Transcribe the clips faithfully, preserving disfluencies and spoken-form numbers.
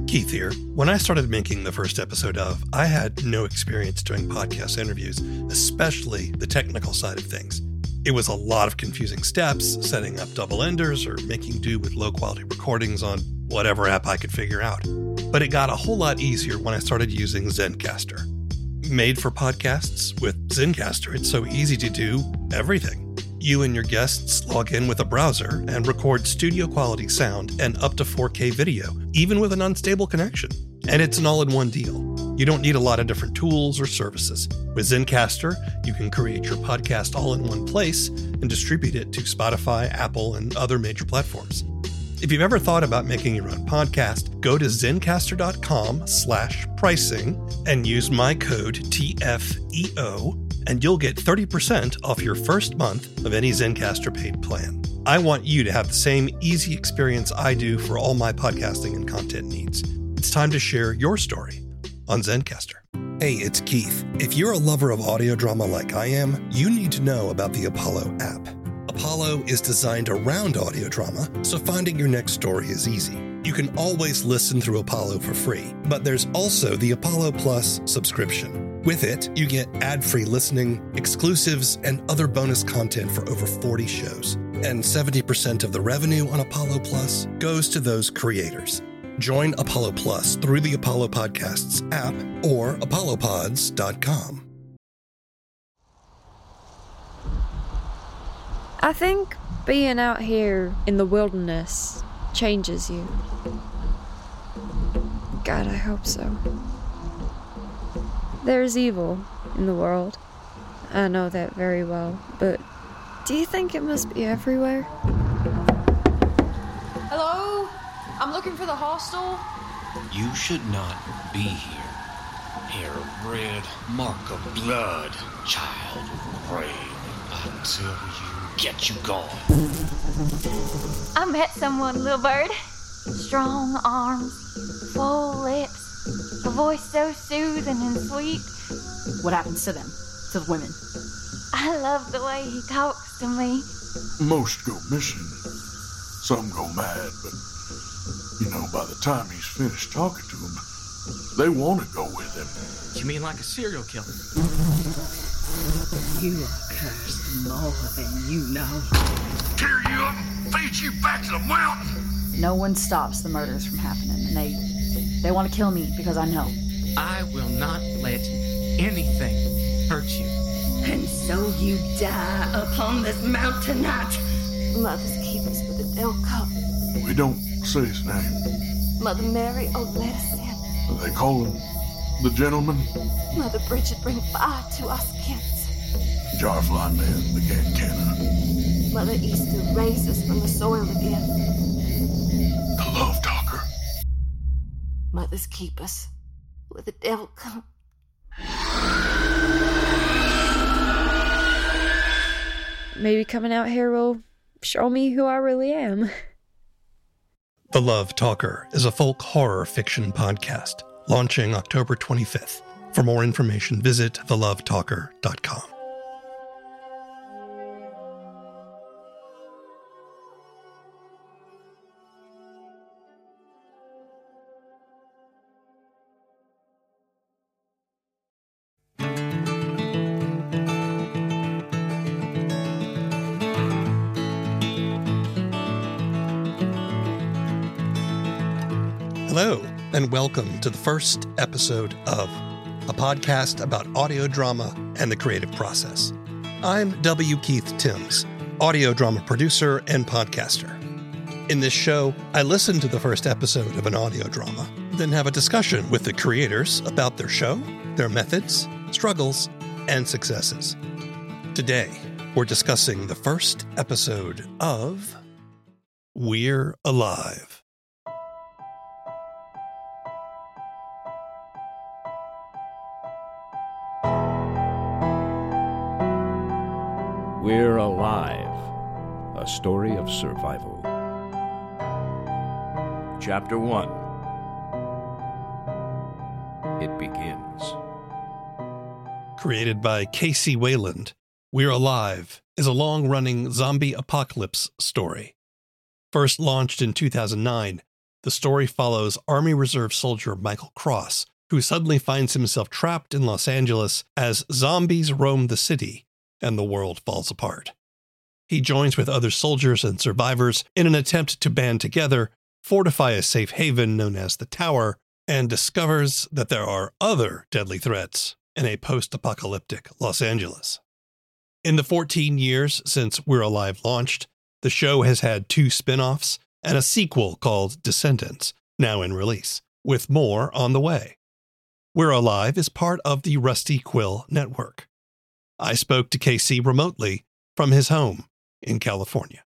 Keith here. When I started making the first episode of, I had no experience doing podcast interviews, especially the technical side of things. It was a lot of confusing steps, setting up double enders or making do with low quality recordings on whatever app I could figure out. But it got a whole lot easier when I started using Zencastr. Made for podcasts, with Zencastr, it's so easy to do everything. You and your guests log in with a browser and record studio quality sound and up to four K video, even with an unstable connection. And it's an all-in-one deal. You don't need a lot of different tools or services. With Zencastr, you can create your podcast all in one place and distribute it to Spotify, Apple, and other major platforms. If you've ever thought about making your own podcast, go to zencastr.com slash pricing and use my code T F E O, and you'll get thirty percent off your first month of any Zencastr paid plan. I want you to have the same easy experience I do for all my podcasting and content needs. It's time to share your story on Zencastr. Hey, it's Keith. If you're a lover of audio drama like I am, you need to know about the Apollo app. Apollo is designed around audio drama, so finding your next story is easy. You can always listen through Apollo for free, but there's also the Apollo Plus subscription. With it, you get ad-free listening, exclusives, and other bonus content for over forty shows. And seventy percent of the revenue on Apollo Plus goes to those creators. Join Apollo Plus through the Apollo Podcasts app or apollo pods dot com. I think being out here in the wilderness changes you. God, I hope so. There's evil in the world. I know that very well, but do you think it must be everywhere? Hello? I'm looking for the hostel. You should not be here. Hair of red, mark of blood, child of rain. Until you get you gone. I met someone, little bird. Strong arms, full lips, a voice so soothing and sweet. What happens to them? To the women? I love the way he talks to me. Most go missing. Some go mad, but, you know, by the time he's finished talking to them, they want to go with him. You mean like a serial killer? You are cursed more than you know. Tear you up and feed you back to the mountain. No one stops the murders from happening, and they they want to kill me because I know. I will not let anything hurt you. And so you die upon this mountain tonight. Mother's keep us with the Del Cup. We don't say his name. Mother Mary, oh, let us in. They call him the gentleman. Mother Bridget, bring fire to our skins. Jarfly man, the Cancanna. Mother Easter, raise us from the soil again. The love talker. Mothers keep us with the Del Cup. Maybe coming out here will show me who I really am. The Love Talker is a folk horror fiction podcast, launching October twenty-fifth. For more information, visit the love talker dot com. Hello, and welcome to the first episode of a podcast about audio drama and the creative process. I'm W. Keith Timms, audio drama producer and podcaster. In this show, I listen to the first episode of an audio drama, then have a discussion with the creators about their show, their methods, struggles, and successes. Today, we're discussing the first episode of We're Alive. We're Alive, a story of survival. Chapter one. It begins. Created by Casey Wayland, We're Alive is a long-running zombie apocalypse story. First launched in two thousand nine, The story follows Army Reserve soldier Michael Cross, who suddenly finds himself trapped in Los Angeles as zombies roam the city and the world falls apart. He joins with other soldiers and survivors in an attempt to band together, fortify a safe haven known as the Tower, and discovers that there are other deadly threats in a post-apocalyptic Los Angeles. In the fourteen years since We're Alive launched, the show has had two spin-offs and a sequel called Descendants, now in release, with more on the way. We're Alive is part of the Rusty Quill Network. I spoke to K C remotely from his home in California.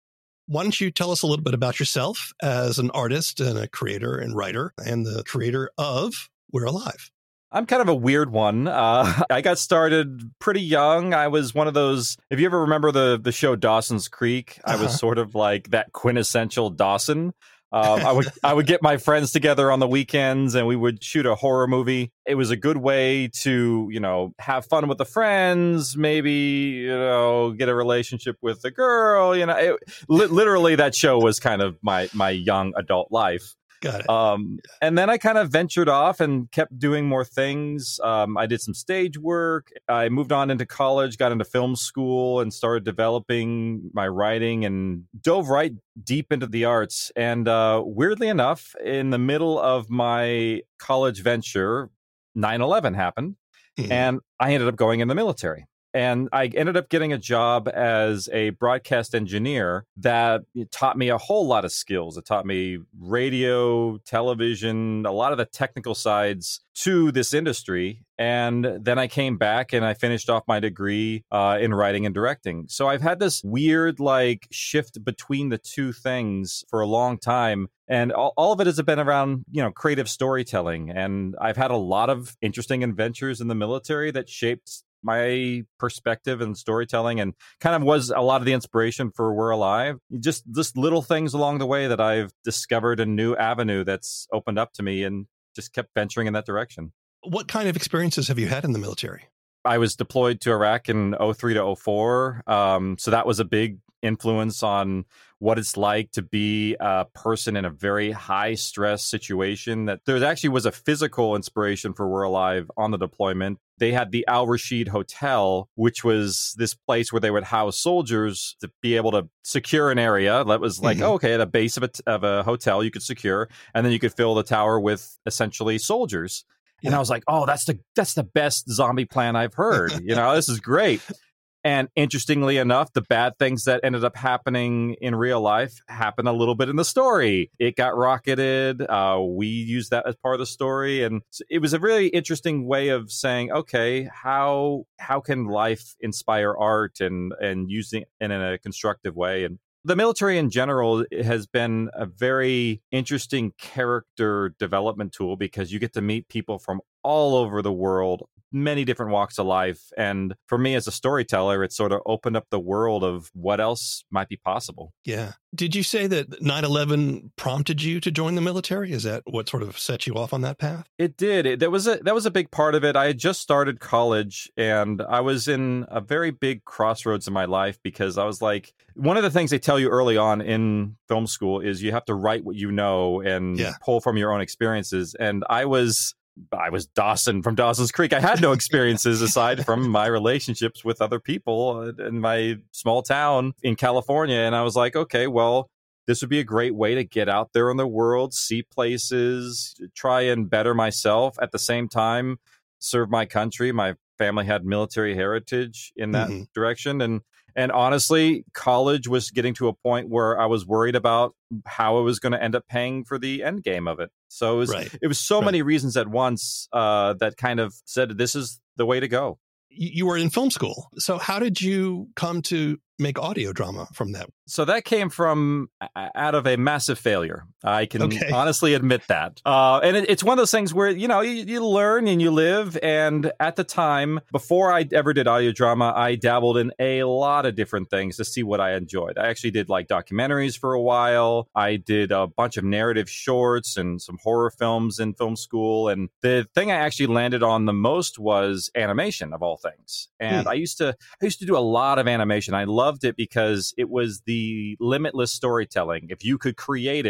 Why don't you tell us a little bit about yourself as an artist and a creator and writer and the creator of We're Alive? I'm kind of a weird one. Uh, I got started pretty young. I was one of those, if you ever remember the, the show Dawson's Creek, uh-huh. I was sort of like that quintessential Dawson. Um, I would I would get my friends together on the weekends and we would shoot a horror movie. It was a good way to, you know, have fun with the friends, maybe, you know, get a relationship with the girl. You know, it, li- literally that show was kind of my my young adult life. Got it. Um, and then I kind of ventured off and kept doing more things. Um, I did some stage work. I moved on into college, got into film school, and started developing my writing and dove right deep into the arts. And uh, weirdly enough, in the middle of my college venture, nine eleven happened, mm-hmm. and I ended up going in the military. And I ended up getting a job as a broadcast engineer that taught me a whole lot of skills. It taught me radio, television, a lot of the technical sides to this industry. And then I came back and I finished off my degree uh, in writing and directing. So I've had this weird like shift between the two things for a long time. And all, all of it has been around, you know, creative storytelling. And I've had a lot of interesting adventures in the military that shaped my perspective and storytelling and kind of was a lot of the inspiration for We're Alive. Just just little things along the way that I've discovered a new avenue that's opened up to me and just kept venturing in that direction. What kind of experiences have you had in the military? I was deployed to Iraq in oh three to oh four. Um, so that was a big influence on what it's like to be a person in a very high stress situation. That there actually was a physical inspiration for We're Alive on the deployment. They had the Al Rashid Hotel, which was this place where they would house soldiers to be able to secure an area. That was like, mm-hmm. oh, okay, at a base of a, of a hotel you could secure, and then you could fill the tower with essentially soldiers. Yeah. And I was like, oh, that's the that's the best zombie plan I've heard. You know, this is great. And interestingly enough, the bad things that ended up happening in real life happened a little bit in the story. It got rocketed. Uh, we used that as part of the story. And it was a really interesting way of saying, okay, how how can life inspire art and, and use it in a constructive way? And the military in general has been a very interesting character development tool because you get to meet people from all over the world, many different walks of life. And for me as a storyteller, it sort of opened up the world of what else might be possible. Yeah. Did you say that nine eleven prompted you to join the military? Is that what sort of set you off on that path? It did. It, that was a that was a big part of it. I had just started college and I was in a very big crossroads in my life because I was like, one of the things they tell you early on in film school is you have to write what you know and yeah. pull from your own experiences. And I was I was Dawson from Dawson's Creek. I had no experiences aside from my relationships with other people in my small town in California. And I was like, okay, well, this would be a great way to get out there in the world, see places, try and better myself. At the same time, serve my country. My family had military heritage in that mm-hmm. direction. And And honestly, college was getting to a point where I was worried about how I was going to end up paying for the end game of it. So it was, right. it was so right. many reasons at once uh, that kind of said, this is the way to go. You were in film school. So how did you come to make audio drama from that? So that came from out of a massive failure. I can okay. honestly admit that. Uh, and it, it's one of those things where, you know, you, you learn and you live. And at the time, before I ever did audio drama, I dabbled in a lot of different things to see what I enjoyed. I actually did like documentaries for a while. I did a bunch of narrative shorts and some horror films in film school. And the thing I actually landed on the most was animation of all things. And hmm. I used to I used to do a lot of animation. I loved it because it was the limitless storytelling. If you could create it,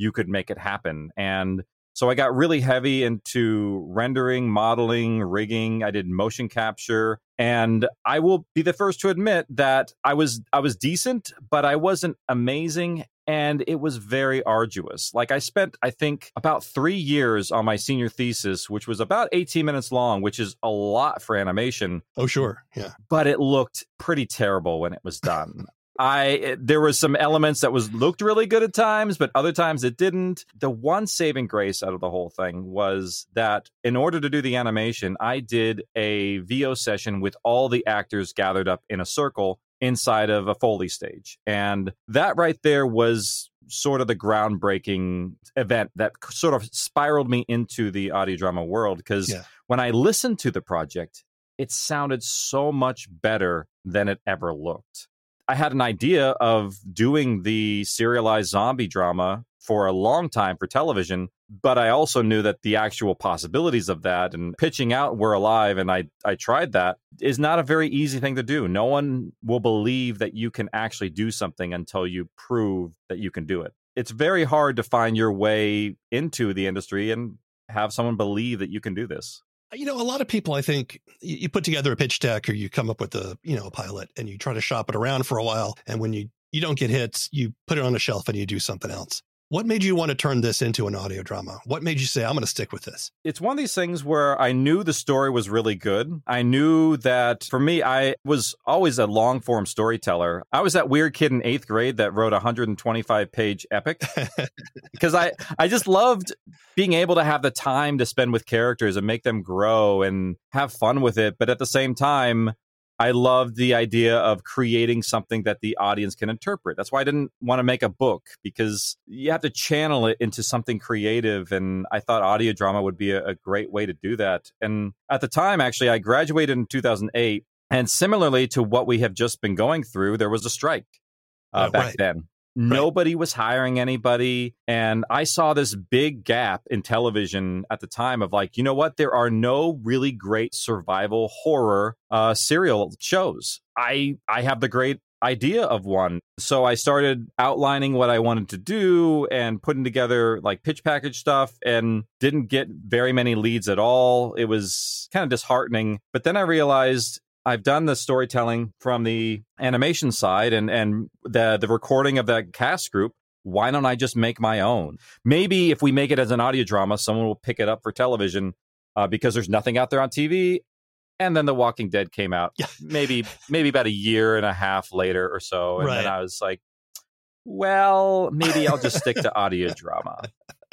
you could make it happen. And so I got really heavy into rendering, modeling, rigging. I did motion capture. And I will be the first to admit that I was I was decent, but I wasn't amazing. And it was very arduous. Like I spent, I think, about three years on my senior thesis, which was about eighteen minutes long, which is a lot for animation. Oh, sure. Yeah. But it looked pretty terrible when it was done. I there was some elements that was looked really good at times, but other times it didn't. The one saving grace out of the whole thing was that in order to do the animation, I did a V O session with all the actors gathered up in a circle inside of a Foley stage. And that right there was sort of the groundbreaking event that sort of spiraled me into the audio drama world. Because yeah. when I listened to the project, it sounded so much better than it ever looked. I had an idea of doing the serialized zombie drama for a long time for television, but I also knew that the actual possibilities of that and pitching out We're Alive, and I, I tried that, is not a very easy thing to do. No one will believe that you can actually do something until you prove that you can do it. It's very hard to find your way into the industry and have someone believe that you can do this. You know, a lot of people, I think, you put together a pitch deck or you come up with a, you know, a pilot and you try to shop it around for a while. And when you, you don't get hits, you put it on a shelf and you do something else. What made you want to turn this into an audio drama? What made you say, I'm going to stick with this? It's one of these things where I knew the story was really good. I knew that for me, I was always a long form storyteller. I was that weird kid in eighth grade that wrote a one hundred twenty-five page epic because I, I just loved being able to have the time to spend with characters and make them grow and have fun with it. But at the same time, I loved the idea of creating something that the audience can interpret. That's why I didn't want to make a book, because you have to channel it into something creative. And I thought audio drama would be a, a great way to do that. And at the time, actually, I graduated in two thousand eight. And similarly to what we have just been going through, there was a strike uh, oh, back right. then. Nobody was hiring anybody. And I saw this big gap in television at the time of like, you know what? There are no really great survival horror uh, serial shows. I I have the great idea of one. So I started outlining what I wanted to do and putting together like pitch package stuff and didn't get very many leads at all. It was kind of disheartening. But then I realized I've done the storytelling from the animation side and, and the, the recording of that cast group. Why don't I just make my own? Maybe if we make it as an audio drama, someone will pick it up for television uh, because there's nothing out there on T V. And then The Walking Dead came out yeah. maybe maybe about a year and a half later or so. And right. then I was like, well, maybe I'll just stick to audio drama.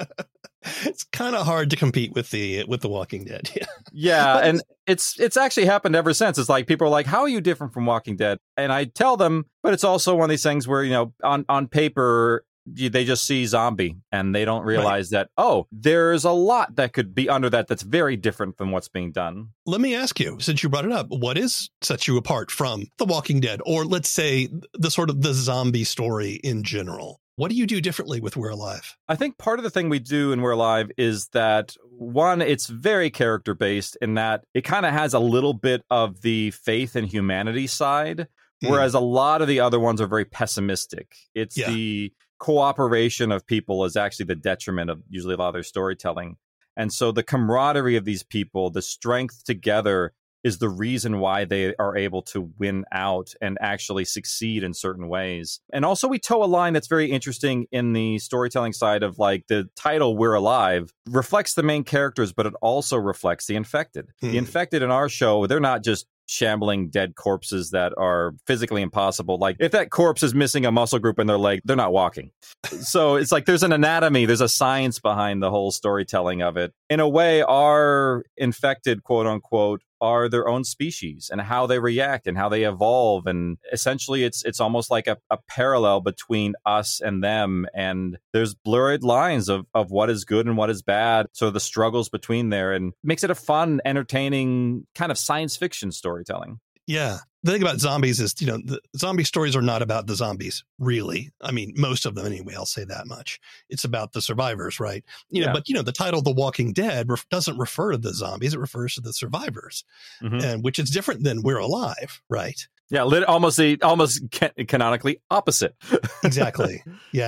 It's kind of hard to compete with the with The Walking Dead. Yeah. yeah, and it's it's actually happened ever since. It's like people are like, "How are you different from Walking Dead?" And I tell them, but it's also one of these things where, you know, on on paper they just see zombie and they don't realize right. that, oh, there's a lot that could be under that that's very different from what's being done. Let me ask you, since you brought it up, what is sets you apart from The Walking Dead, or let's say the sort of the zombie story in general? What do you do differently with We're Alive? I think part of the thing we do in We're Alive is that, one, it's very character based in that it kind of has a little bit of the faith and humanity side, mm. whereas a lot of the other ones are very pessimistic. It's yeah. the cooperation of people is actually the detriment of usually a lot of their storytelling. And so the camaraderie of these people, the strength together, is the reason why they are able to win out and actually succeed in certain ways. And also we toe a line that's very interesting in the storytelling side of like the title We're Alive reflects the main characters, but it also reflects the infected. Hmm. The infected in our show, they're not just shambling dead corpses that are physically impossible. Like if that corpse is missing a muscle group in their leg, they're not walking. So it's like there's an anatomy, there's a science behind the whole storytelling of it. In a way, our infected, quote unquote, are their own species and how they react and how they evolve. And essentially it's it's almost like a, a parallel between us and them. And there's blurred lines of, of what is good and what is bad. So the struggles between there, and makes it a fun, entertaining kind of science fiction storytelling. Yeah. The thing about zombies is, you know, the zombie stories are not about the zombies, really. I mean, most of them anyway, I'll say that much. It's about the survivors, right? You know, yeah. but, you know, the title The Walking Dead ref- doesn't refer to the zombies. It refers to the survivors, mm-hmm. and which is different than We're Alive, right? Yeah, lit- almost the almost can- canonically opposite. Exactly. Yeah.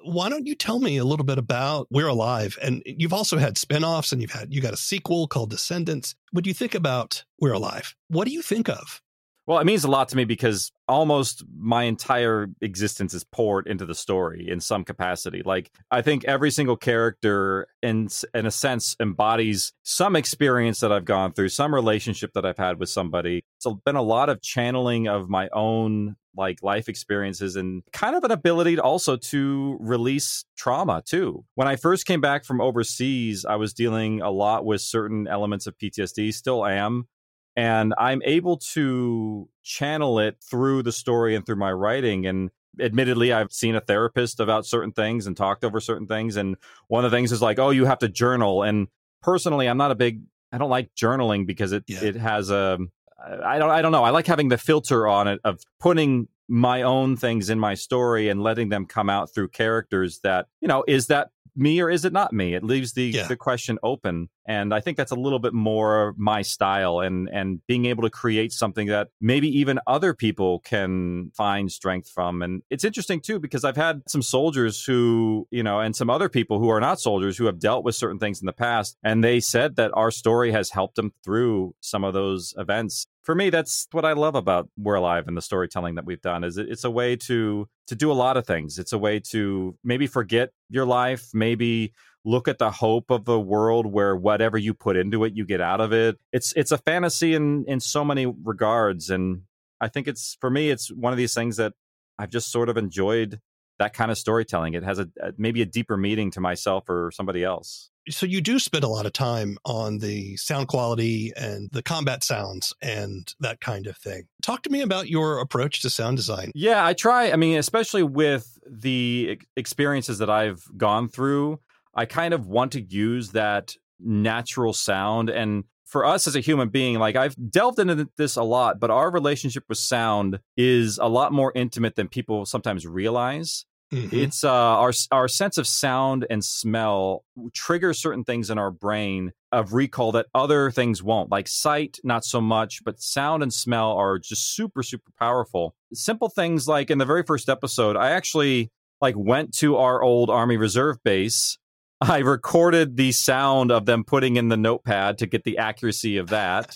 why don't you tell me a little bit about We're Alive? And you've also had spinoffs, and you've had you got a sequel called Descendants. What do you think about We're Alive? What do you think of? Well, it means a lot to me because almost my entire existence is poured into the story in some capacity. Like, I think every single character, in, in a sense, embodies some experience that I've gone through, some relationship that I've had with somebody. It's been a lot of channeling of my own like life experiences and kind of an ability to also to release trauma too. When I first came back from overseas, I was dealing a lot with certain elements of P T S D, still am. And I'm able to channel it through the story and through my writing. And admittedly, I've seen a therapist about certain things and talked over certain things. And one of the things is like, oh, you have to journal. And personally, I'm not a big, I don't like journaling because it, yeah. it has a, I don't, I don't know. I like having the filter on it of putting my own things in my story and letting them come out through characters that, you know, is that me or is it not me? It leaves the, yeah. the question open. And I think that's a little bit more my style, and, and being able to create something that maybe even other people can find strength from. And it's interesting, too, because I've had some soldiers who, you know, and some other people who are not soldiers who have dealt with certain things in the past. And they said that our story has helped them through some of those events. For me, that's what I love about We're Alive and the storytelling that we've done. Is it's a way to to do a lot of things. It's a way to maybe forget your life, maybe look at the hope of a world where whatever you put into it, you get out of it. It's it's a fantasy in in so many regards, and I think it's for me, it's one of these things that I've just sort of enjoyed. That kind of storytelling. It has a, a maybe a deeper meaning to myself or somebody else. So you do spend a lot of time on the sound quality and the combat sounds and that kind of thing. Talk to me about your approach to sound design. Yeah, I try. I mean, especially with the experiences that I've gone through, I kind of want to use that natural sound. And for us as a human being, like I've delved into this a lot, but our relationship with sound is a lot more intimate than people sometimes realize. Mm-hmm. It's uh, our our sense of sound and smell triggers certain things in our brain of recall that other things won't. Like sight, not so much, but sound and smell are just super, super powerful. Simple things like in the very first episode, I actually like went to our old Army Reserve base. I recorded the sound of them putting in the notepad to get the accuracy of that,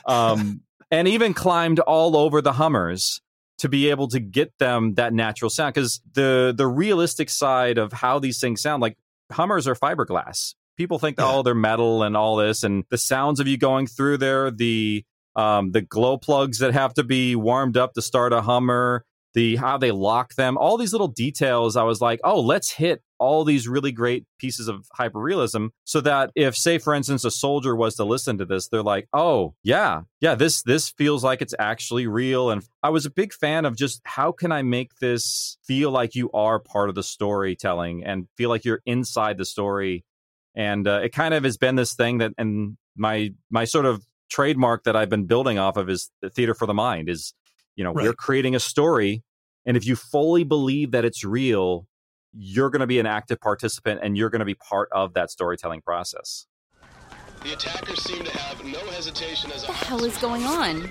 um, and even climbed all over the Hummers to be able to get them that natural sound. Because the the realistic side of how these things sound, like Hummers are fiberglass. People think that, yeah. oh, they're metal and all this, and the sounds of you going through there, the um, the glow plugs that have to be warmed up to start a Hummer, the how they lock them, all these little details. I was like, oh, let's hit all these really great pieces of hyperrealism so that if, say, for instance, a soldier was to listen to this, they're like, oh, yeah, yeah, this this feels like it's actually real. And I was a big fan of just how can I make this feel like you are part of the storytelling and feel like you're inside the story. And uh, it kind of has been this thing that, and my my sort of trademark that I've been building off of is the theater for the mind is, you know, right. we're creating a story. And if you fully believe that it's real, you're going to be an active participant and you're going to be part of that storytelling process. The attackers seem to have no hesitation as a... What the hell is going on?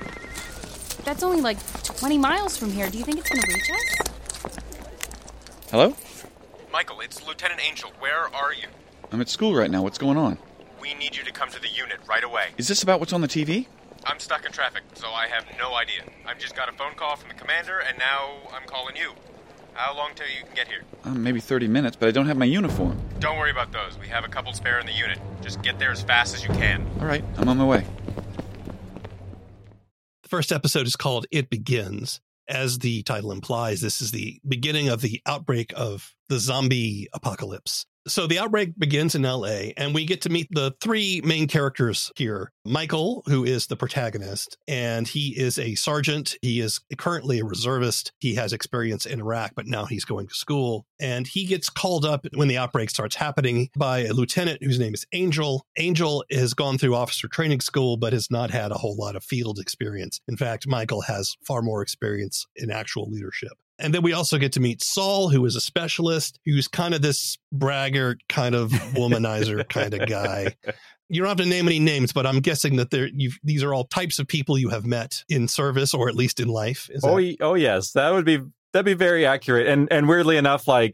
That's only like twenty miles from here. Do you think it's going to reach us? Hello? Michael, it's Lieutenant Angel. Where are you? I'm at school right now. What's going on? We need you to come to the unit right away. Is this about what's on the T V? I'm stuck in traffic, so I have no idea. I've just got a phone call from the commander, and now I'm calling you. How long till you can get here? Uh, maybe thirty minutes, but I don't have my uniform. Don't worry about those. We have a couple spare in the unit. Just get there as fast as you can. All right, I'm on my way. The first episode is called It Begins. As the title implies, this is the beginning of the outbreak of the zombie apocalypse. So the outbreak begins in L A, and we get to meet the three main characters here. Michael, who is the protagonist, and he is a sergeant. He is currently a reservist. He has experience in Iraq, but now he's going to school. And he gets called up when the outbreak starts happening by a lieutenant whose name is Angel. Angel has gone through officer training school, but has not had a whole lot of field experience. In fact, Michael has far more experience in actual leadership. And then we also get to meet Saul, who is a specialist, who's kind of this braggart, kind of womanizer kind of guy. You don't have to name any names, but I'm guessing that there, you've, these are all types of people you have met in service or at least in life. Is oh, that... oh, yes, that would be that'd be very accurate. And and weirdly enough, like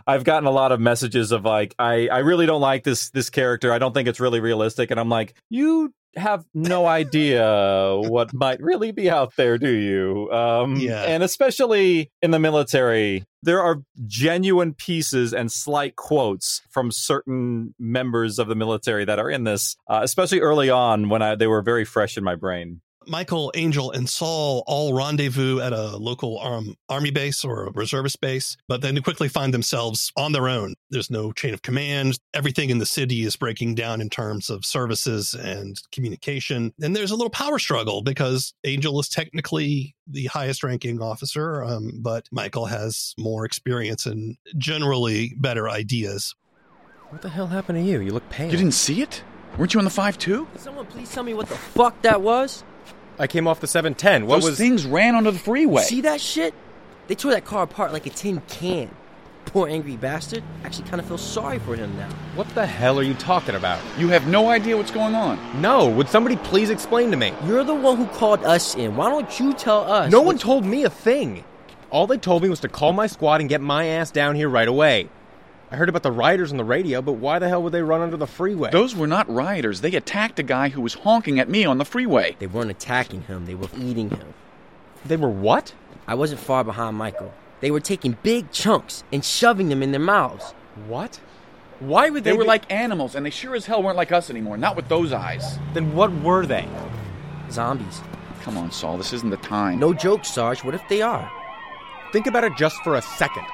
I've gotten a lot of messages of like, I, I really don't like this this character. I don't think it's really realistic. And I'm like, you have no idea what might really be out there, do you? Um, Yeah. And especially in the military, there are genuine pieces and slight quotes from certain members of the military that are in this, uh, especially early on when I, they were very fresh in my brain. Michael, Angel, and Saul all rendezvous at a local um, army base or a reservist base, but then they quickly find themselves on their own. There's no chain of command. Everything in the city is breaking down in terms of services and communication. And there's a little power struggle because Angel is technically the highest ranking officer, um, but Michael has more experience and generally better ideas. What the hell happened to you? You look pale. You didn't see it? Weren't you on the five two? Can someone please tell me what the fuck that was? I came off the seven ten. What Those was... things ran onto the freeway. See that shit? They tore that car apart like a tin can. Poor angry bastard. Actually kind of feel sorry for him now. What the hell are you talking about? You have no idea what's going on. No, would somebody please explain to me? You're the one who called us in. Why don't you tell us? No one told me a thing. All they told me was to call my squad and get my ass down here right away. I heard about the rioters on the radio, but why the hell would they run under the freeway? Those were not rioters. They attacked a guy who was honking at me on the freeway. They weren't attacking him. They were eating him. They were what? I wasn't far behind Michael. They were taking big chunks and shoving them in their mouths. What? Why would they... They were be... like animals, and they sure as hell weren't like us anymore. Not with those eyes. Then what were they? Zombies. Come on, Saul. This isn't the time. No joke, Sarge. What if they are? Think about it just for a second.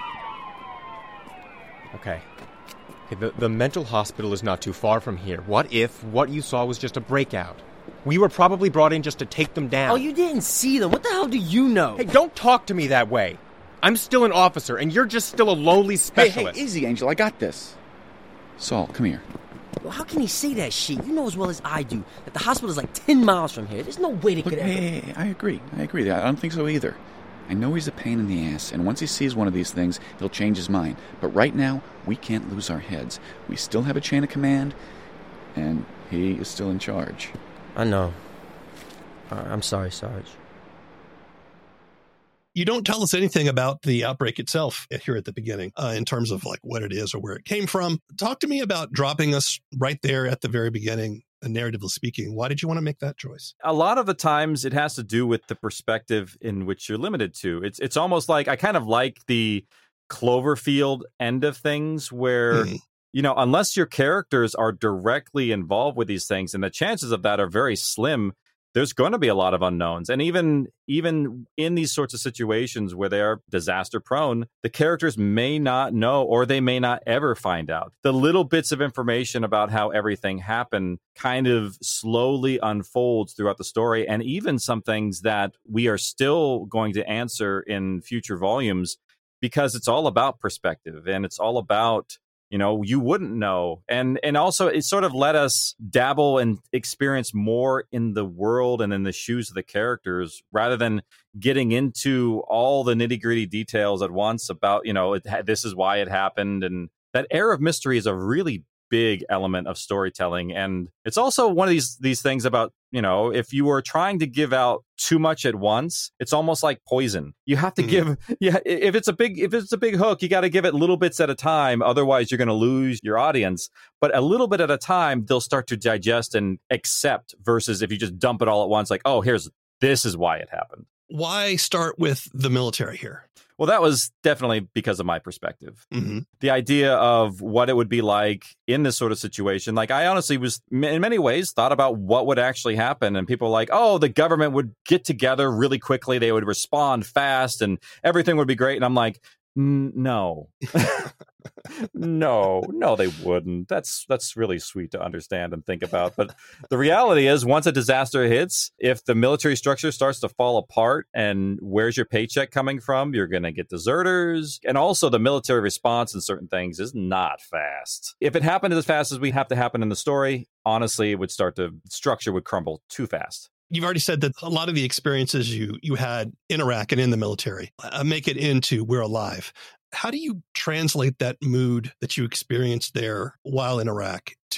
Okay. okay the, the mental hospital is not too far from here. What if what you saw was just a breakout? We were probably brought in just to take them down. Oh, you didn't see them. What the hell do you know? Hey, don't talk to me that way. I'm still an officer, and you're just still a lowly specialist. Hey, hey, easy, Angel. I got this. Saul, come here. Well, how can he say that shit? You know as well as I do that the hospital is like ten miles from here. There's no way they Look, could hey, ever... hey, hey, I agree. I agree. I don't think so either. I know he's a pain in the ass, and once he sees one of these things, he'll change his mind. But right now, we can't lose our heads. We still have a chain of command, and he is still in charge. I know. Uh, I'm sorry, Sarge. You don't tell us anything about the outbreak itself here at the beginning, uh, in terms of like what it is or where it came from. Talk to me about dropping us right there at the very beginning. Narratively speaking, why did you want to make that choice? A lot of the times it has to do with the perspective in which you're limited to. It's it's almost like I kind of like the Cloverfield end of things where, mm. you know, unless your characters are directly involved with these things, and the chances of that are very slim, there's going to be a lot of unknowns. And even even in these sorts of situations where they are disaster prone, the characters may not know, or they may not ever find out. The little bits of information about how everything happened kind of slowly unfolds throughout the story. And even some things that we are still going to answer in future volumes, because it's all about perspective and it's all about, you know, you wouldn't know. And and also it sort of let us dabble and experience more in the world and in the shoes of the characters rather than getting into all the nitty gritty details at once about, you know, it, this is why it happened. And that air of mystery is a really big element of storytelling. And it's also one of these these things about, you know, if you were trying to give out too much at once, it's almost like poison. You have to mm. give, yeah. If it's a big, if it's a big hook, you got to give it little bits at a time. Otherwise, you're going to lose your audience. But a little bit at a time, they'll start to digest and accept. Versus if you just dump it all at once, like, oh, here's this is why it happened. Why start with the military here? Well, that was definitely because of my perspective. Mm-hmm. The idea of what it would be like in this sort of situation. Like, I honestly was, in many ways, thought about what would actually happen. And people were like, oh, the government would get together really quickly. They would respond fast and everything would be great. And I'm like, no, no, no, they wouldn't. That's that's really sweet to understand and think about. But the reality is, once a disaster hits, if the military structure starts to fall apart, and where's your paycheck coming from? You're going to get deserters. And also the military response in certain things is not fast. If it happened as fast as we have to happen in the story, honestly, it would start to, structure would crumble too fast. You've already said that a lot of the experiences you you had in Iraq and in the military uh, make it into We're Alive. How do you translate that mood that you experienced there while in Iraq to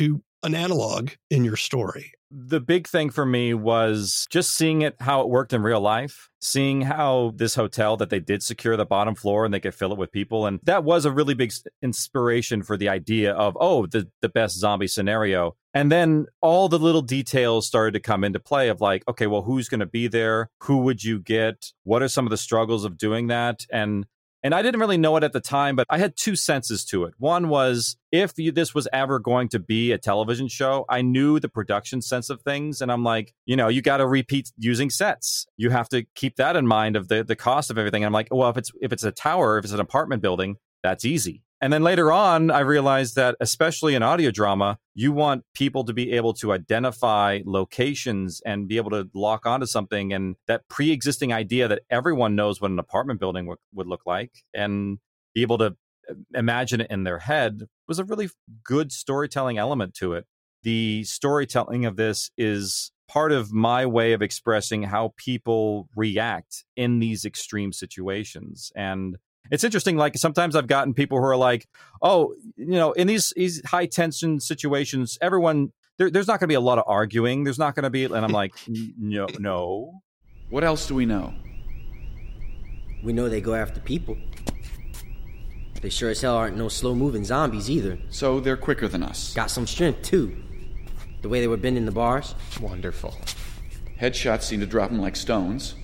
an analog in your story. The big thing for me was just seeing it, how it worked in real life, seeing how this hotel that they did secure the bottom floor and they could fill it with people. And that was a really big inspiration for the idea of, oh, the, the best zombie scenario. And then all the little details started to come into play of like, okay, well, who's going to be there? Who would you get? What are some of the struggles of doing that? And And I didn't really know it at the time, but I had two senses to it. One was if you, this was ever going to be a television show, I knew the production sense of things. And I'm like, you know, you got to repeat using sets. You have to keep that in mind of the, the cost of everything. And I'm like, well, if it's if it's a tower, if it's an apartment building, that's easy. And then later on, I realized that especially in audio drama, you want people to be able to identify locations and be able to lock onto something. And that pre-existing idea that everyone knows what an apartment building w- would look like and be able to imagine it in their head was a really good storytelling element to it. The storytelling of this is part of my way of expressing how people react in these extreme situations. And it's interesting, like sometimes I've gotten people who are like, oh, you know, in these, these high tension situations, everyone, there, there's not going to be a lot of arguing. There's not going to be, and I'm like, no, no. What else do we know? We know they go after people. They sure as hell aren't no slow-moving zombies either. So they're quicker than us. Got some strength, too. The way they were bending the bars. Wonderful. Headshots seem to drop them like stones.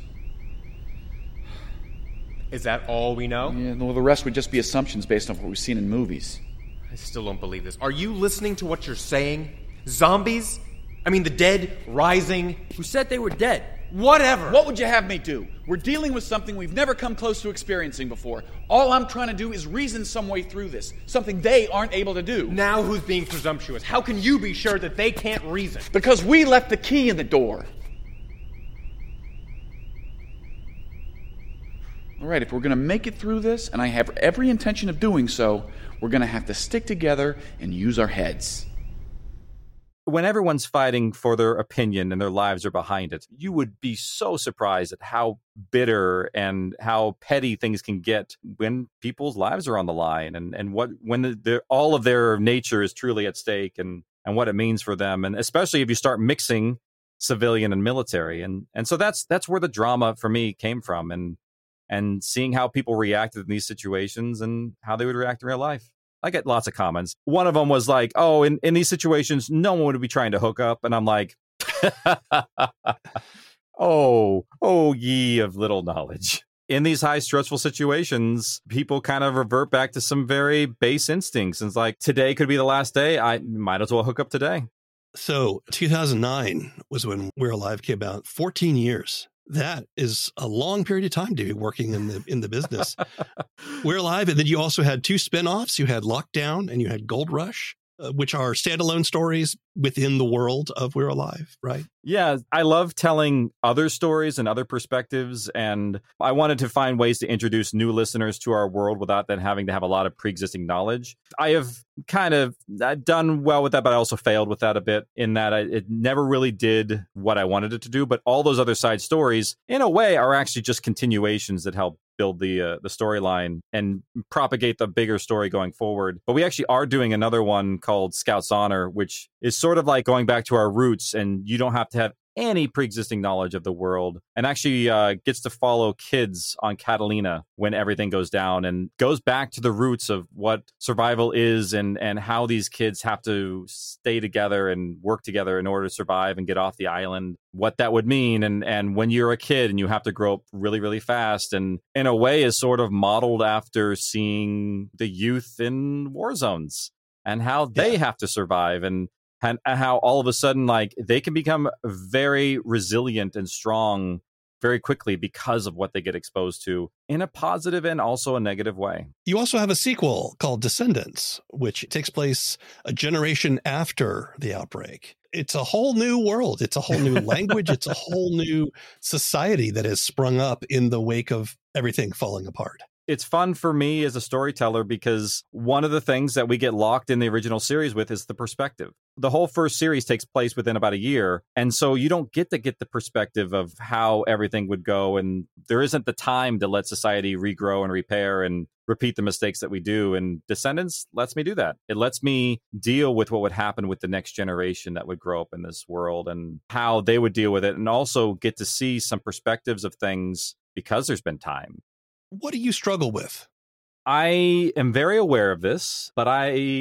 Is that all we know? Yeah, well, the rest would just be assumptions based on what we've seen in movies. I still don't believe this. Are you listening to what you're saying? Zombies? I mean, the dead rising? Who said they were dead? Whatever. What would you have me do? We're dealing with something we've never come close to experiencing before. All I'm trying to do is reason some way through this, something they aren't able to do. Now who's being presumptuous? How can you be sure that they can't reason? Because we left the key in the door. All right, if we're going to make it through this, and I have every intention of doing so, we're going to have to stick together and use our heads. When everyone's fighting for their opinion and their lives are behind it, you would be so surprised at how bitter and how petty things can get when people's lives are on the line and, and what when the, the, all of their nature is truly at stake and, and what it means for them. And especially if you start mixing civilian and military. And, and so that's that's where the drama for me came from. And and seeing how people reacted in these situations and how they would react in real life. I get lots of comments. One of them was like, oh, in, in these situations, no one would be trying to hook up. And I'm like, oh, oh, ye of little knowledge. In these high stressful situations, people kind of revert back to some very base instincts. And it's like, today could be the last day. I might as well hook up today. So two thousand nine was when We're Alive came out. fourteen years. That is a long period of time to be working in the in the business. We're Alive, and then you also had two spinoffs. You had Lockdown and you had Gold Rush, uh, which are standalone stories within the world of We're Alive, right? Yeah, I love telling other stories and other perspectives, and I wanted to find ways to introduce new listeners to our world without them having to have a lot of pre-existing knowledge. I have kind of I've done well with that, but I also failed with that a bit in that I, it never really did what I wanted it to do. But all those other side stories, in a way, are actually just continuations that help build the uh, the storyline and propagate the bigger story going forward. But we actually are doing another one called Scout's Honor, which is sort of like going back to our roots, and you don't have to have any pre-existing knowledge of the world, and actually uh, gets to follow kids on Catalina when everything goes down and goes back to the roots of what survival is and, and how these kids have to stay together and work together in order to survive and get off the island, what that would mean. And, and when you're a kid and you have to grow up really, really fast, and in a way is sort of modeled after seeing the youth in war zones and how they yeah. have to survive and And how all of a sudden, like, they can become very resilient and strong very quickly because of what they get exposed to in a positive and also a negative way. You also have a sequel called Descendants, which takes place a generation after the outbreak. It's a whole new world. It's a whole new language. It's a whole new society that has sprung up in the wake of everything falling apart. It's fun for me as a storyteller because one of the things that we get locked in the original series with is the perspective. The whole first series takes place within about a year. And so you don't get to get the perspective of how everything would go. And there isn't the time to let society regrow and repair and repeat the mistakes that we do. And Descendants lets me do that. It lets me deal with what would happen with the next generation that would grow up in this world and how they would deal with it, and also get to see some perspectives of things because there's been time. What do you struggle with? I am very aware of this, but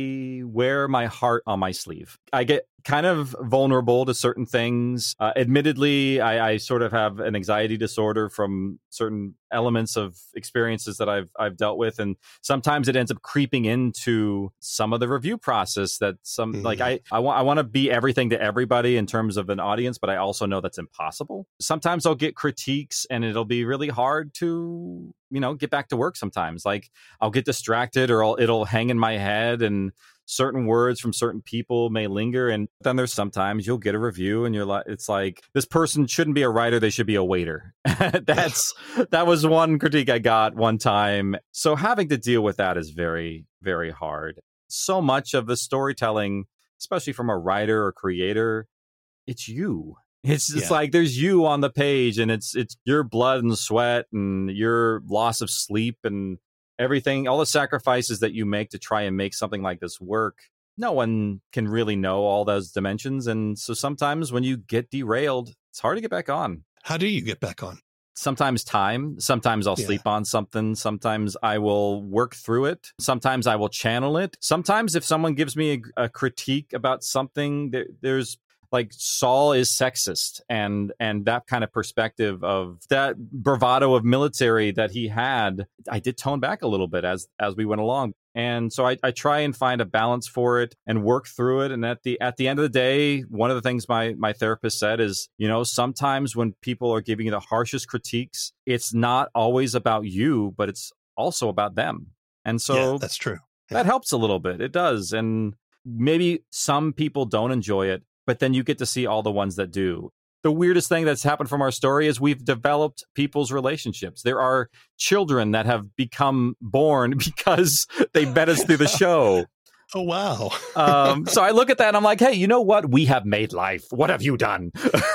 I wear my heart on my sleeve. I get kind of vulnerable to certain things. Uh, admittedly, I, I sort of have an anxiety disorder from certain elements of experiences that I've I've dealt with, and sometimes it ends up creeping into some of the review process. That some mm-hmm. like I I want I want to be everything to everybody in terms of an audience, but I also know that's impossible. Sometimes I'll get critiques, and it'll be really hard to you know get back to work. Sometimes, like I'll get distracted, or I'll, it'll hang in my head, and certain words from certain people may linger. And then there's sometimes you'll get a review and you're like, it's like, this person shouldn't be a writer. They should be a waiter. That's, that was one critique I got one time. So having to deal with that is very, very hard. So much of the storytelling, especially from a writer or creator, it's you. It's just yeah. like there's you on the page, and it's, it's your blood and sweat and your loss of sleep and everything, all the sacrifices that you make to try and make something like this work. No one can really know all those dimensions. And so sometimes when you get derailed, it's hard to get back on. How do you get back on? Sometimes time. Sometimes I'll yeah. sleep on something. Sometimes I will work through it. Sometimes I will channel it. Sometimes if someone gives me a, a critique about something, there, there's like Saul is sexist, and and that kind of perspective of that bravado of military that he had, I did tone back a little bit as as we went along. And so I, I try and find a balance for it and work through it. And at the at the end of the day, one of the things my my therapist said is, you know, sometimes when people are giving you the harshest critiques, it's not always about you, but it's also about them. And so yeah, that's true. Yeah. That helps a little bit. It does. And maybe some people don't enjoy it, but then you get to see all the ones that do. The weirdest thing that's happened from our story is we've developed people's relationships. There are children that have become born because they met us through the show. Oh, wow. um, so I look at that and I'm like, hey, you know what? We have made life. What have you done?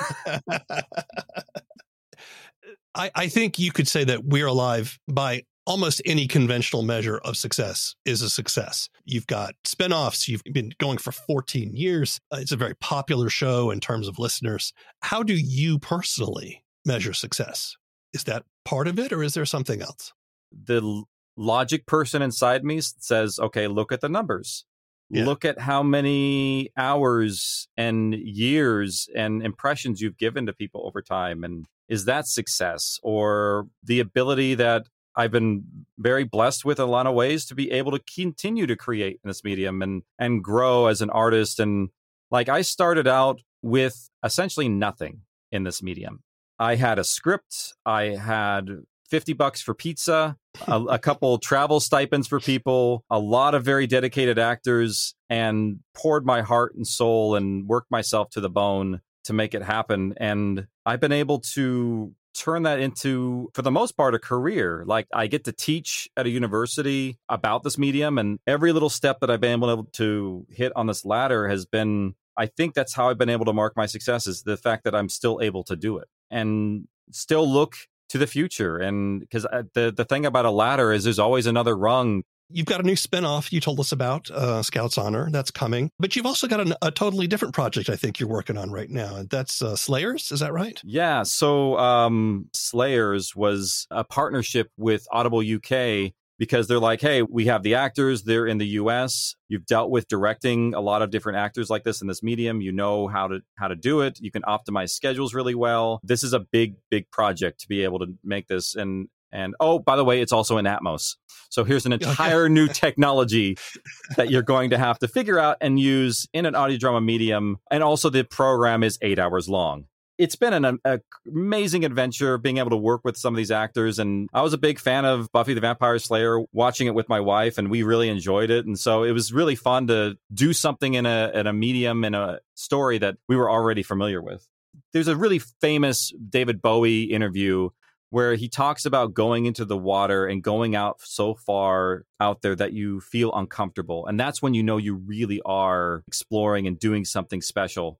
I, I think you could say that We're Alive, by almost any conventional measure of success, is a success. You've got spinoffs. You've been going for fourteen years. Uh, it's a very popular show in terms of listeners. How do you personally measure success? Is that part of it, or is there something else? The l- logic person inside me says, okay, look at the numbers. Yeah. Look at how many hours and years and impressions you've given to people over time. And is that success? Or the ability that I've been very blessed with in a lot of ways to be able to continue to create in this medium and and grow as an artist. And like I started out with essentially nothing in this medium. I had a script. I had fifty bucks for pizza, a, a couple travel stipends for people, a lot of very dedicated actors, and poured my heart and soul and worked myself to the bone to make it happen. And I've been able to turn that into, for the most part, a career. Like I get to teach at a university about this medium, and every little step that I've been able to hit on this ladder has been, I think that's how I've been able to mark my success, is the fact that I'm still able to do it and still look to the future. And because the, the thing about a ladder is there's always another rung. You've got a new spinoff you told us about, uh, Scout's Honor, that's coming. But you've also got an, a totally different project I think you're working on right now. And that's uh, Slayers, is that right? Yeah. So um, Slayers was a partnership with Audible U K, because they're like, hey, we have the actors, they're in the U S. You've dealt with directing a lot of different actors like this in this medium. You know how to how to do it. You can optimize schedules really well. This is a big, big project to be able to make this. And And, oh, by the way, it's also in Atmos. So here's an entire new technology that you're going to have to figure out and use in an audio drama medium. And also the program is eight hours long. It's been an a, amazing adventure being able to work with some of these actors. And I was a big fan of Buffy the Vampire Slayer, watching it with my wife, and we really enjoyed it. And so it was really fun to do something in a, in a medium, in a story that we were already familiar with. There's a really famous David Bowie interview where he talks about going into the water and going out so far out there that you feel uncomfortable. And that's when you know you really are exploring and doing something special.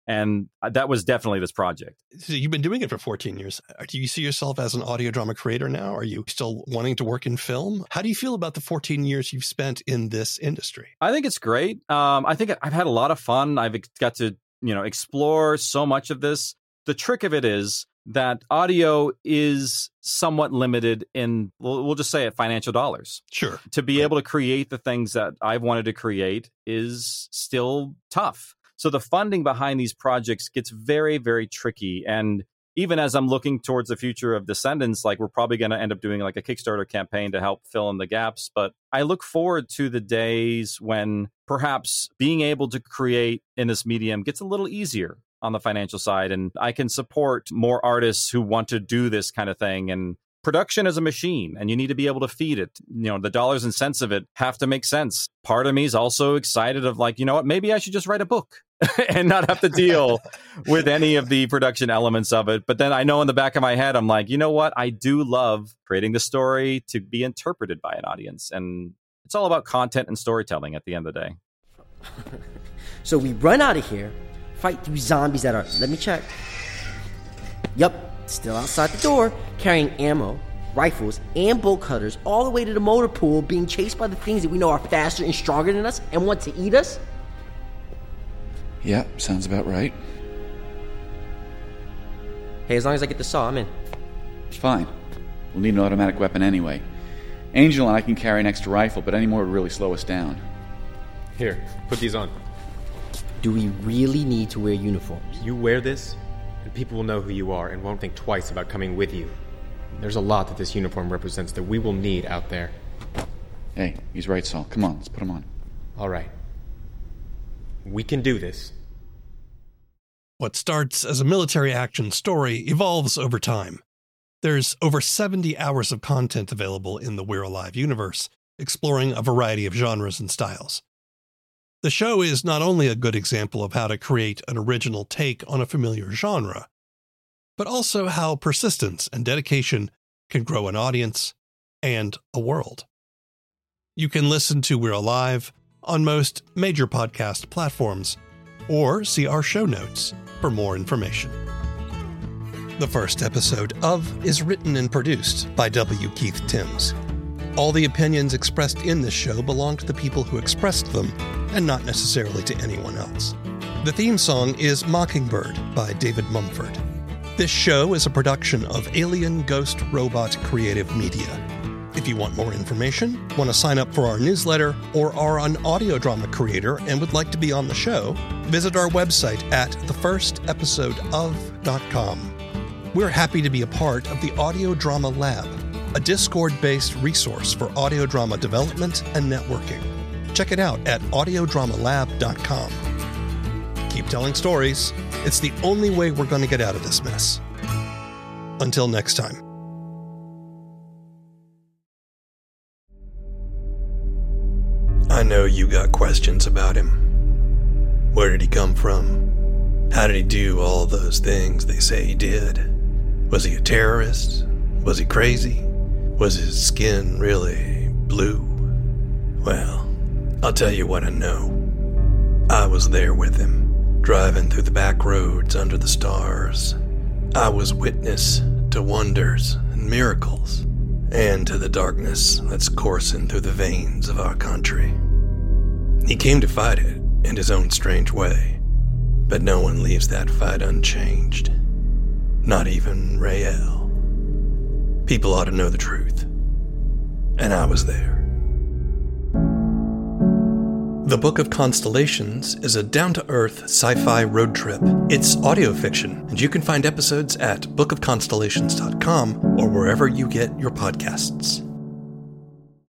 And that was definitely this project. So you've been doing it for fourteen years. Do you see yourself as an audio drama creator now? Are you still wanting to work in film? How do you feel about the fourteen years you've spent in this industry? I think it's great. Um, I think I've had a lot of fun. I've got to, you know, explore so much of this. The trick of it is that audio is somewhat limited in, we'll, we'll just say it, financial dollars. Sure. To be able to create the things that I've wanted to create is still tough. So the funding behind these projects gets very, very tricky. And even as I'm looking towards the future of Descendants, like we're probably going to end up doing like a Kickstarter campaign to help fill in the gaps. But I look forward to the days when perhaps being able to create in this medium gets a little easier on the financial side. And I can support more artists who want to do this kind of thing. And production is a machine and you need to be able to feed it. You know, the dollars and cents of it have to make sense. Part of me is also excited of like, you know what, maybe I should just write a book and not have to deal with any of the production elements of it. But then I know in the back of my head, I'm like, you know what? I do love creating the story to be interpreted by an audience. And it's all about content and storytelling at the end of the day. So we run out of here, fight through zombies that are, let me check. Yup. Still outside the door, carrying ammo, rifles, and bolt cutters all the way to the motor pool, being chased by the things that we know are faster and stronger than us and want to eat us? Yeah, sounds about right. Hey, as long as I get the saw, I'm in. Fine. We'll need an automatic weapon anyway. Angel and I can carry an extra rifle, but any more would really slow us down. Here, put these on. Do we really need to wear uniforms? You wear this, and people will know who you are and won't think twice about coming with you. There's a lot that this uniform represents that we will need out there. Hey, he's right, Saul. Come on, let's put him on. All right. We can do this. What starts as a military action story evolves over time. There's over seventy hours of content available in the We're Alive universe, exploring a variety of genres and styles. The show is not only a good example of how to create an original take on a familiar genre, but also how persistence and dedication can grow an audience and a world. You can listen to We're Alive on most major podcast platforms, or see our show notes for more information. The first episode of is written and produced by W. Keith Timms. All the opinions expressed in this show belong to the people who expressed them, and not necessarily to anyone else. The theme song is Mockingbird by David Mumford. This show is a production of Alien Ghost Robot Creative Media. If you want more information, want to sign up for our newsletter, or are an audio drama creator and would like to be on the show, visit our website at the first episode of dot com. We're happy to be a part of the Audio Drama Lab, a Discord-based resource for audio drama development and networking. Check it out at audio drama lab dot com. Keep telling stories. It's the only way we're going to get out of this mess. Until next time. I know you got questions about him. Where did he come from? How did he do all those things they say he did? Was he a terrorist? Was he crazy? Was his skin really blue? Well, I'll tell you what I know. I was there with him, driving through the back roads under the stars. I was witness to wonders and miracles, and to the darkness that's coursing through the veins of our country. He came to fight it in his own strange way, but no one leaves that fight unchanged. Not even Rael. People ought to know the truth. And I was there. The Book of Constellations is a down-to-earth sci-fi road trip. It's audio fiction, and you can find episodes at book of constellations dot com or wherever you get your podcasts.